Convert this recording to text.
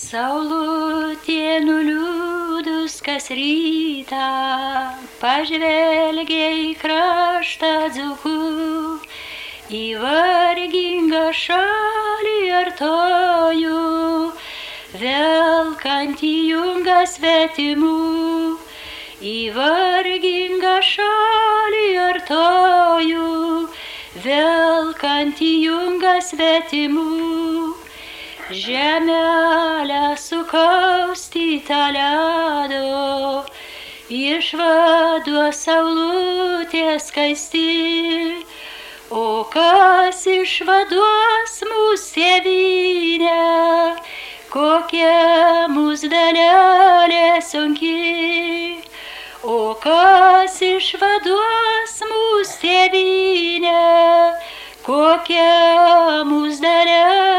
Saulutė nuliūdus kas rytą pažvelgia į kraštą dzūkų, į vargingą šalį artojų, velkantį jungą svetimų, į vargingą šalį artojų, velkantį jungą svetimų. Žemelę sukaustytą ledo, išvaduos saulutės skaisti, o kas išvaduos mūsų tėvynę, kokia mūsų dalelė sunki, o kas išvaduos mūsų tėvynę, kokia mūsų dalelė